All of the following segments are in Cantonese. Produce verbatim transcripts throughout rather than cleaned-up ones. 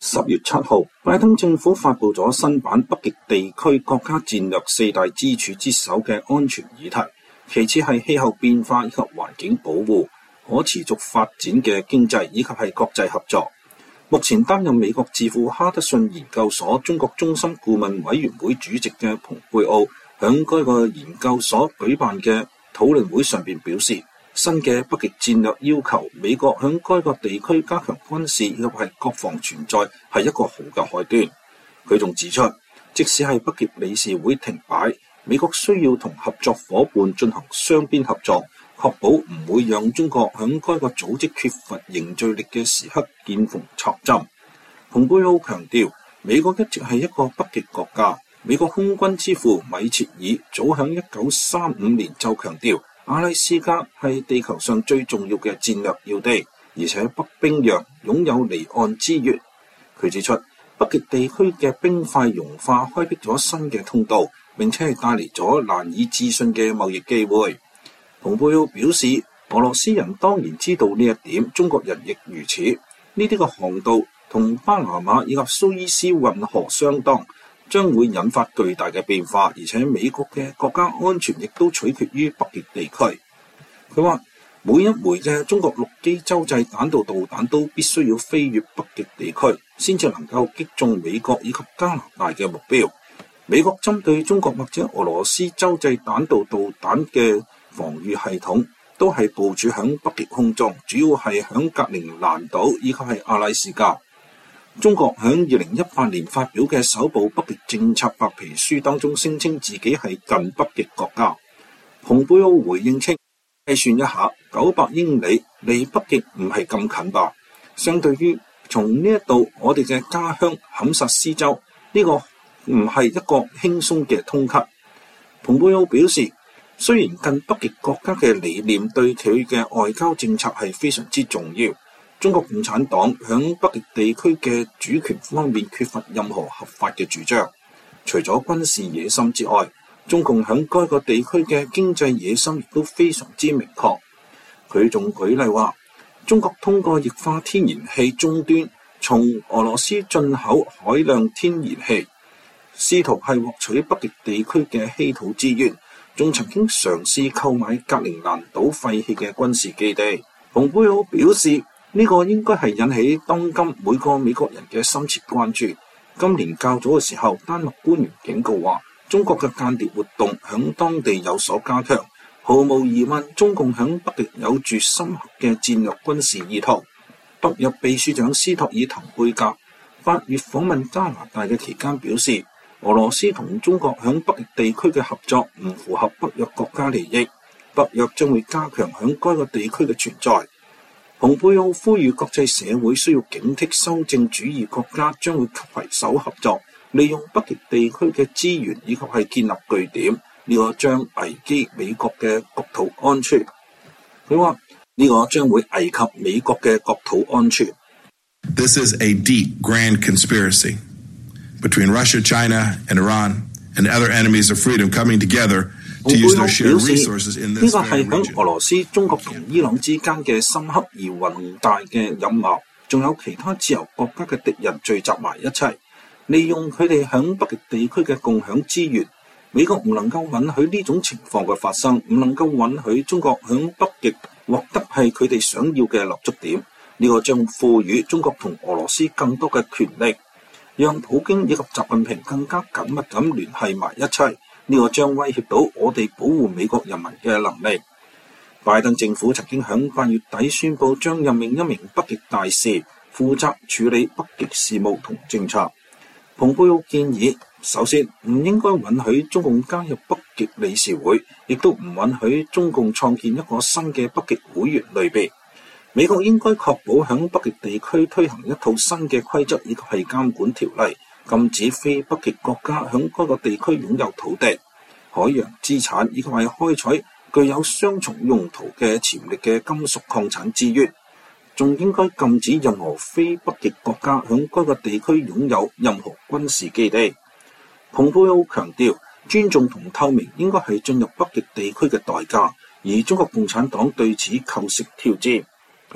十月七號，拜登政府發布咗新版北極地區國家戰略四大支柱之首嘅安全議題，其次係氣候變化以及環境保護、可持續發展嘅經濟以及係國際合作。目前擔任美國智庫哈德遜研究所中國中心顧問委員會主席嘅蓬佩奧，響該個研究所舉辦嘅討論會上邊表示，新嘅北極戰略要求美國響該個地區加強軍事以及係國防存在係一個好嘅開端。佢仲指出，即使係北極理事會停擺，美國需要同合作夥伴進行雙邊合作，確保唔會讓中國響該個組織缺乏凝聚力嘅時刻見縫插針。蓬佩奧強調，美國一直係一個北極國家。美國空軍之父米切爾早響一九三五年就強調，阿拉斯加係地球上最重要嘅戰略要地，而且北冰洋擁有離岸資源。佢指出，北極地區嘅冰塊融化開闢咗新嘅通道，並且係帶嚟咗難以置信嘅貿易機會。蓬佩奧表示，俄羅斯人當然知道呢一點，中國人亦如此。呢啲嘅航道同巴拿馬以及蘇伊士運河相當，將會引發巨大嘅變化，而且美國嘅國家安全亦都取決於北極地區。佢話，每一枚嘅中國陸基洲際彈道導彈都必須要飛越北極地區，先至能夠擊中美國以及加拿大嘅目標。美國針對中國或者俄羅斯洲際彈道導彈嘅防禦系統都係部署響北極空中，主要係響格陵蘭島以及係阿拉斯加。中國響二零一八年發表嘅首部北極政策白皮書當中，聲稱自己係近北極國家。蓬佩奧回應稱，計算一下，九百英里離北極唔係咁近吧？相對於從呢一度我哋嘅家鄉堪薩斯州，呢、這個唔係一個輕鬆嘅通緝。蓬佩奧表示，雖然近北極國家嘅理念對佢嘅外交政策係非常之重要，中國共產黨響北極地區嘅主權方面缺乏任何合法嘅主張。除咗軍事野心之外，中共響該個地區嘅經濟野心亦都非常之明確。佢仲舉例話，中國通過液化天然氣終端從俄羅斯進口海量天然氣，試圖係獲取北極地區嘅稀土資源，仲曾經嘗試購買格陵蘭島廢棄嘅軍事基地。蓬佩奧表示，呢個應該係引起當今每個美國人嘅深切關注。今年較早嘅時候，丹麥官員警告話，中國嘅間諜活動響當地有所加強，毫無疑問，中共響北極有住深刻嘅戰略軍事意圖。北約秘書長斯托爾滕貝格八月訪問加拿大嘅期間表示，俄羅斯同中國響北極地區嘅合作唔符合北約國家利益，北約將會加強響該個地區嘅存在。蓬佩奧呼籲國際社會需要警惕修正主義國家將會攜手合作，利用北極地區嘅資源以及係建立據點，呢個將危及美國嘅國土安全。佢話呢個將會危及美國嘅國土安全。 This is a deep, grand conspiracy between Russia, China, and Iran, and other enemies of freedom coming together to use their shared resources in this very region. 呢個係響俄羅斯、中國同伊朗之間嘅深刻而宏大嘅陰謀，仲有其他自由國家嘅敵人聚集埋一齊，利用佢哋響北極地區嘅共享資源。美國唔能夠允許呢種情況嘅發生，唔能夠允許中國響北極獲得係佢哋想要嘅立足點。呢個將賦予中國同俄羅斯更多嘅權力，讓普京以及習近平更加緊密咁聯繫埋一齊。呢個將威脅到我哋保護美國人民嘅能力。拜登政府曾經喺八月底宣布，將任命一名北極大使，負責處理北極事務同政策。蓬佩奧建議，首先唔應該允許中共加入北極理事會，亦都唔允許中共創建一個新嘅北極會員類別。美國應該確保喺北極地區推行一套新嘅規則以及係監管條例，禁止非北極國家響該個地區擁有土地、海洋資產以及係開採具有雙重用途嘅潛力嘅金屬礦產資源，仲應該禁止任何非北極國家響該個地區擁有任何軍事基地。蓬佩奧強調，尊重同透明應該係進入北極地區嘅代價，而中國共產黨對此構成挑戰。佢話，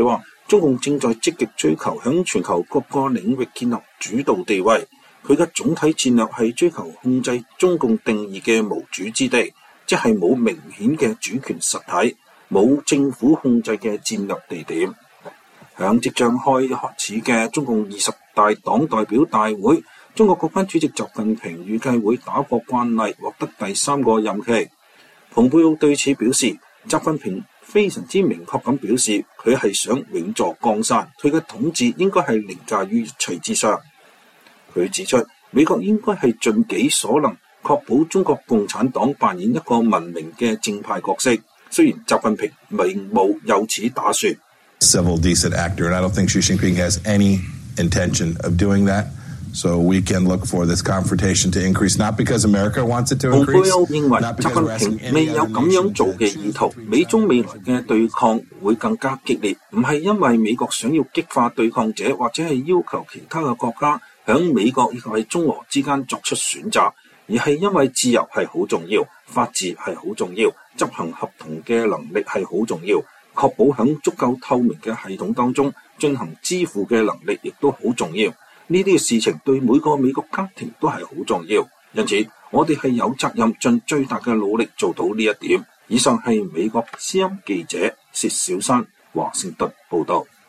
中共正在積極追求響全球各個領域建立主導地位。佢嘅總體戰略係追求控制中共定義嘅無主之地，即係冇明顯嘅主權實體、冇政府控制嘅戰略地點。響即將開始嘅中共二十大黨代表大會，中國國家主席習近平預計會打破慣例，獲得第三個任期。蓬佩奧對此表示，習近平非常之明確咁表示，佢係想永坐江山，佢嘅統治應該係凌駕於一切之上。佢指出，美國應該係盡己所能，確保中國共產黨扮演一個文明嘅正派角色。雖然習近平並冇有此打算。 Civil decent actor, and I don't think Xi Jinping has any intention of doing that. So we can look for this confrontation to increase, not because America wants it to increase. 蓬佩奧認為習近平未有咁樣做嘅意圖，美中未來嘅對抗會更加激烈，唔係因為美國想要激化對抗者，或者係要求其他嘅國家響美國以及係中俄之間作出選擇，而係因為自由係好重要，法治係好重要，執行合同嘅能力係好重要，確保響足夠透明嘅系統當中進行支付嘅能力亦都好重要。呢啲事情對每個美國家庭都係好重要，因此我哋係有責任盡最大嘅努力做到呢一點。以上係美國之音記者薛小山華盛頓報道。